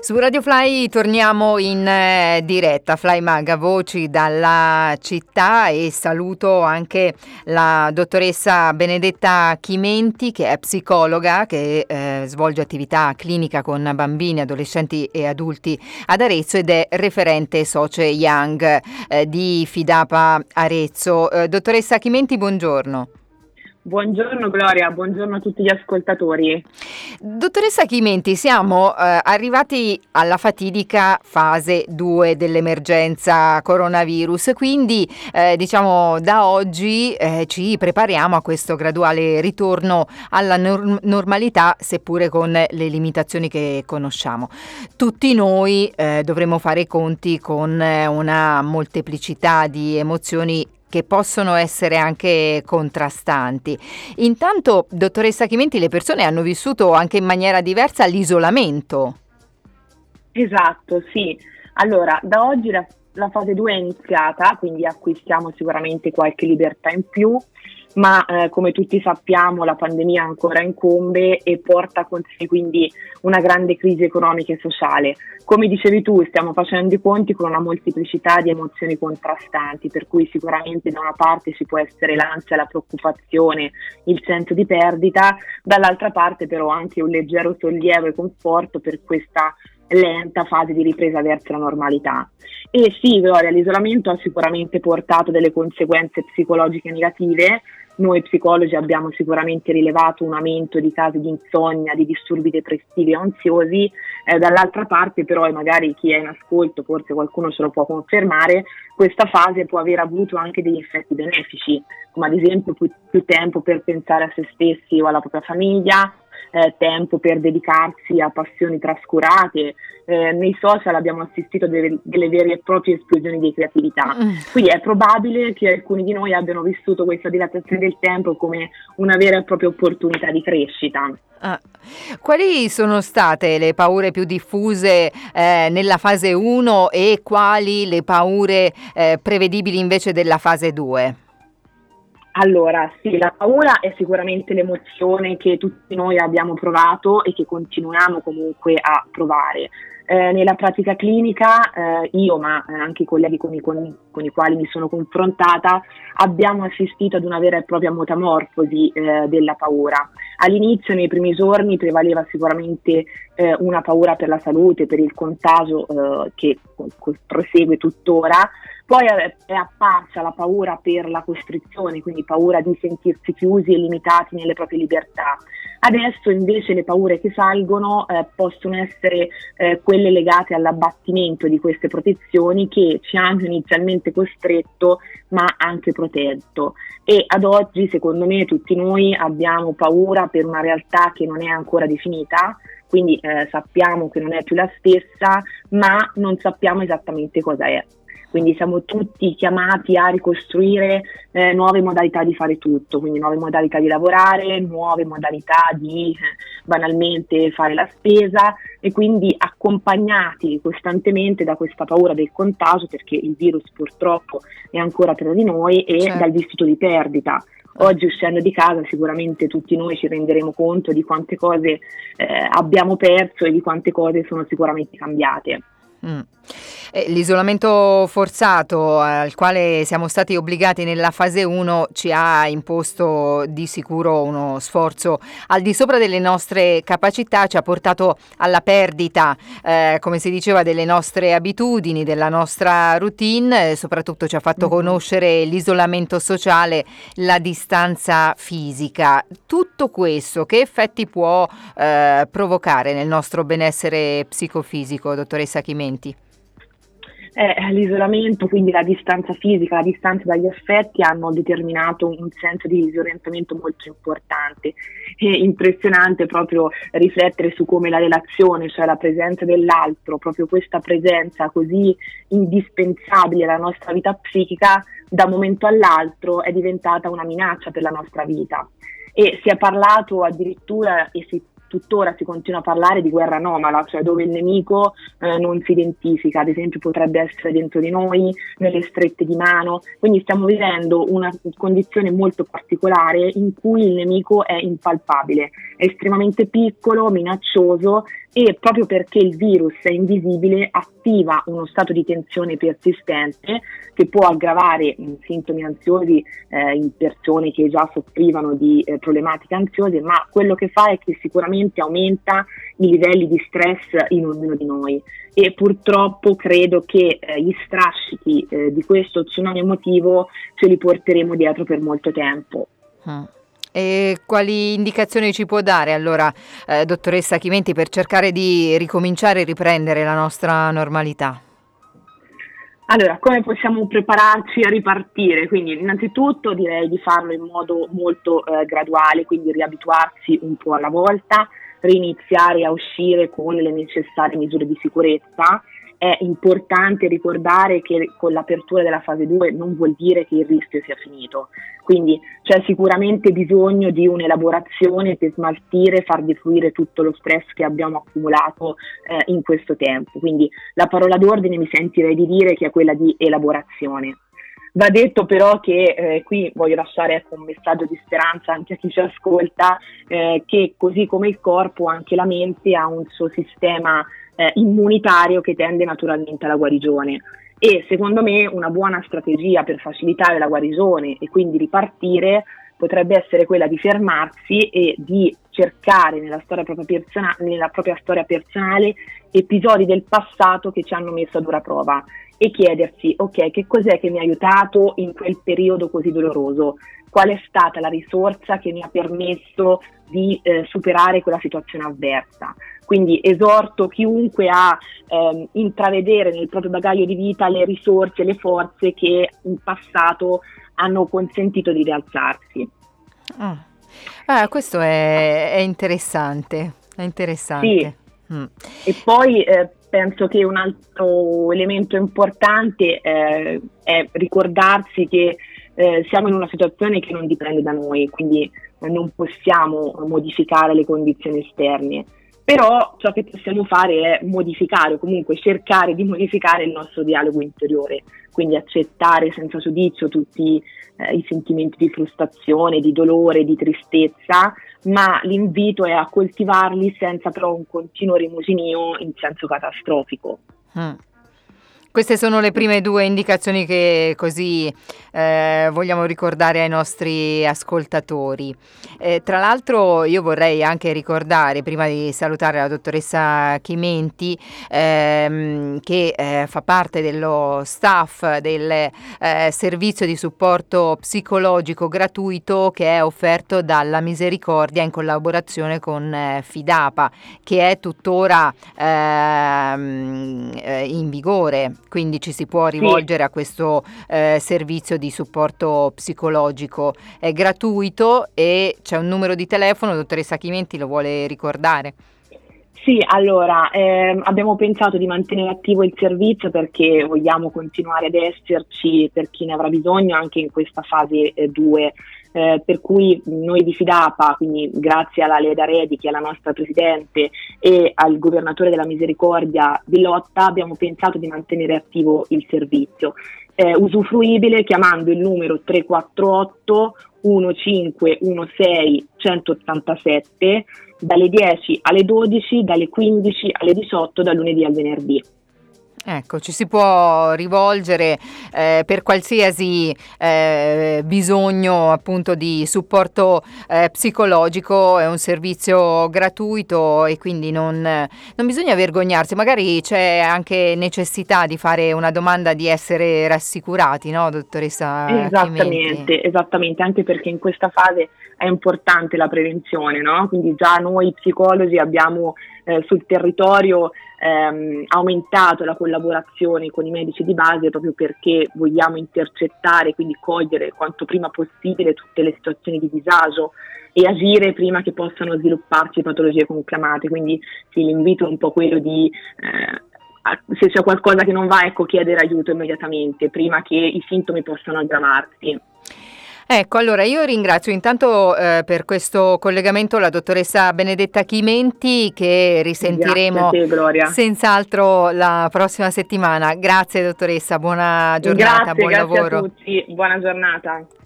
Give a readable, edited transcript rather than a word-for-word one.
Su Radio Fly torniamo in diretta, Fly Mag, voci dalla città, e saluto anche la dottoressa Benedetta Chimenti, che è psicologa, che svolge attività clinica con bambini, adolescenti e adulti ad Arezzo ed è referente Soce Young di Fidapa Arezzo. Dottoressa Chimenti, buongiorno. Buongiorno Gloria, buongiorno a tutti gli ascoltatori. Dottoressa Chimenti, siamo arrivati alla fatidica fase 2 dell'emergenza coronavirus, quindi diciamo da oggi ci prepariamo a questo graduale ritorno alla normalità, seppure con le limitazioni che conosciamo. Tutti noi dovremo fare i conti con una molteplicità di emozioni che possono essere anche contrastanti. Intanto, dottoressa Chimenti, le persone hanno vissuto anche in maniera diversa l'isolamento. Esatto, sì. Allora, da oggi la fase 2 è iniziata, quindi acquistiamo sicuramente qualche libertà in più, ma come tutti sappiamo la pandemia ancora incombe e porta con sé quindi una grande crisi economica e sociale. Come dicevi tu, stiamo facendo i conti con una molteplicità di emozioni contrastanti, per cui sicuramente da una parte ci può essere l'ansia, la preoccupazione, il senso di perdita, dall'altra parte però anche un leggero sollievo e conforto per questa lenta fase di ripresa verso la normalità. E sì, Gloria, l'isolamento ha sicuramente portato delle conseguenze psicologiche negative. Noi psicologi abbiamo sicuramente rilevato un aumento di casi di insonnia, di disturbi depressivi e ansiosi, dall'altra parte però, e magari chi è in ascolto, forse qualcuno ce lo può confermare, questa fase può aver avuto anche degli effetti benefici, come ad esempio più tempo per pensare a se stessi o alla propria famiglia, tempo per dedicarsi a passioni trascurate. Nei social abbiamo assistito a delle vere e proprie esplosioni di creatività, quindi è probabile che alcuni di noi abbiano vissuto questa dilatazione del tempo come una vera e propria opportunità di crescita. Quali sono state le paure più diffuse nella fase 1 e quali le paure prevedibili invece della fase 2? Allora, sì, la paura è sicuramente l'emozione che tutti noi abbiamo provato e che continuiamo comunque a provare. Nella pratica clinica io, ma anche i colleghi con i quali mi sono confrontata, abbiamo assistito ad una vera e propria metamorfosi della paura. All'inizio, nei primi giorni, prevaleva sicuramente una paura per la salute, per il contagio che prosegue tuttora. Poi è apparsa la paura per la costrizione, quindi paura di sentirsi chiusi e limitati nelle proprie libertà. Adesso invece le paure che salgono possono essere quelle legate all'abbattimento di queste protezioni che ci hanno inizialmente costretto ma anche protetto. E ad oggi, secondo me, tutti noi abbiamo paura per una realtà che non è ancora definita, quindi sappiamo che non è più la stessa, ma non sappiamo esattamente cosa è. Quindi siamo tutti chiamati a ricostruire nuove modalità di fare tutto, quindi nuove modalità di lavorare, nuove modalità di banalmente fare la spesa, e quindi accompagnati costantemente da questa paura del contagio, perché il virus purtroppo è ancora tra di noi, e certo, dal vissuto di perdita. Oggi, uscendo di casa, sicuramente tutti noi ci renderemo conto di quante cose abbiamo perso e di quante cose sono sicuramente cambiate. L'isolamento forzato al quale siamo stati obbligati nella fase 1 ci ha imposto di sicuro uno sforzo al di sopra delle nostre capacità, ci ha portato alla perdita, come si diceva, delle nostre abitudini, della nostra routine, soprattutto ci ha fatto conoscere l'isolamento sociale, la distanza fisica. Tutto questo che effetti può provocare nel nostro benessere psicofisico, dottoressa Chimenti? L'isolamento, quindi la distanza fisica, la distanza dagli affetti hanno determinato un senso di disorientamento molto importante. È impressionante proprio riflettere su come la relazione, cioè la presenza dell'altro, proprio questa presenza così indispensabile alla nostra vita psichica, da un momento all'altro è diventata una minaccia per la nostra vita. E si è parlato addirittura, e si tuttora si continua a parlare di guerra anomala, cioè dove il nemico non si identifica, ad esempio potrebbe essere dentro di noi, nelle strette di mano, quindi stiamo vivendo una condizione molto particolare in cui il nemico è impalpabile, è estremamente piccolo, minaccioso, e proprio perché il virus è invisibile attiva uno stato di tensione persistente che può aggravare sintomi ansiosi in persone che già soffrivano di problematiche ansiose, ma quello che fa è che sicuramente aumenta i livelli di stress in ognuno di noi, e purtroppo credo che gli strascichi di questo tsunami emotivo ce li porteremo dietro per molto tempo. E quali indicazioni ci può dare allora, dottoressa Chimenti, per cercare di ricominciare e riprendere la nostra normalità? Allora, come possiamo prepararci a ripartire? Quindi innanzitutto direi di farlo in modo molto graduale, quindi riabituarsi un po' alla volta, reiniziare a uscire con le necessarie misure di sicurezza. È importante ricordare che con l'apertura della fase 2 non vuol dire che il rischio sia finito, quindi c'è sicuramente bisogno di un'elaborazione per smaltire e far defluire tutto lo stress che abbiamo accumulato in questo tempo, quindi la parola d'ordine mi sentirei di dire che è quella di elaborazione. Va detto però che qui voglio lasciare un messaggio di speranza anche a chi ci ascolta, che così come il corpo, anche la mente ha un suo sistema immunitario che tende naturalmente alla guarigione, e secondo me una buona strategia per facilitare la guarigione e quindi ripartire potrebbe essere quella di fermarsi e di cercare nella propria storia personale episodi del passato che ci hanno messo a dura prova e chiedersi: ok, che cos'è che mi ha aiutato in quel periodo così doloroso? Qual è stata la risorsa che mi ha permesso di superare quella situazione avversa? Quindi esorto chiunque a intravedere nel proprio bagaglio di vita le risorse, le forze che in passato hanno consentito di rialzarsi. Questo è interessante, è interessante. Sì. E poi penso che un altro elemento importante è ricordarsi che siamo in una situazione che non dipende da noi, quindi non possiamo modificare le condizioni esterne. Però ciò che possiamo fare è modificare, o comunque cercare di modificare il nostro dialogo interiore, quindi accettare senza giudizio tutti i sentimenti di frustrazione, di dolore, di tristezza, ma l'invito è a coltivarli senza però un continuo rimuginio in senso catastrofico. Queste sono le prime due indicazioni che così vogliamo ricordare ai nostri ascoltatori. Tra l'altro io vorrei anche ricordare, prima di salutare la dottoressa Chimenti, che fa parte dello staff del servizio di supporto psicologico gratuito che è offerto dalla Misericordia in collaborazione con Fidapa, che è tuttora in vigore. Quindi ci si può rivolgere a questo servizio di supporto psicologico, è gratuito e c'è un numero di telefono, dottoressa Chimenti lo vuole ricordare? Sì, allora abbiamo pensato di mantenere attivo il servizio perché vogliamo continuare ad esserci per chi ne avrà bisogno anche in questa fase 2. Per cui noi di Fidapa, quindi grazie alla Leda Redi, che è la nostra presidente, e al governatore della Misericordia Villotta, abbiamo pensato di mantenere attivo il servizio, usufruibile chiamando il numero 348 1516 187 dalle 10 alle 12, dalle 15 alle 18, da lunedì al venerdì. Ecco, ci si può rivolgere per qualsiasi bisogno appunto di supporto psicologico, è un servizio gratuito e quindi non bisogna vergognarsi, magari c'è anche necessità di fare una domanda, di essere rassicurati, no, dottoressa Chimenti? Esattamente, anche perché in questa fase è importante la prevenzione, no? Quindi già noi psicologi abbiamo sul territorio aumentato la collaborazione con i medici di base proprio perché vogliamo intercettare, quindi cogliere quanto prima possibile tutte le situazioni di disagio e agire prima che possano svilupparsi patologie conclamate. Quindi sì, l'invito è un po' quello di se c'è qualcosa che non va, ecco, chiedere aiuto immediatamente prima che i sintomi possano aggravarsi. Ecco, allora io ringrazio intanto per questo collegamento la dottoressa Benedetta Chimenti, che Grazie a risentiremo te, Gloria. senz'altro la prossima settimana. Grazie dottoressa, buona giornata, buon Grazie a lavoro. tutti, buona giornata.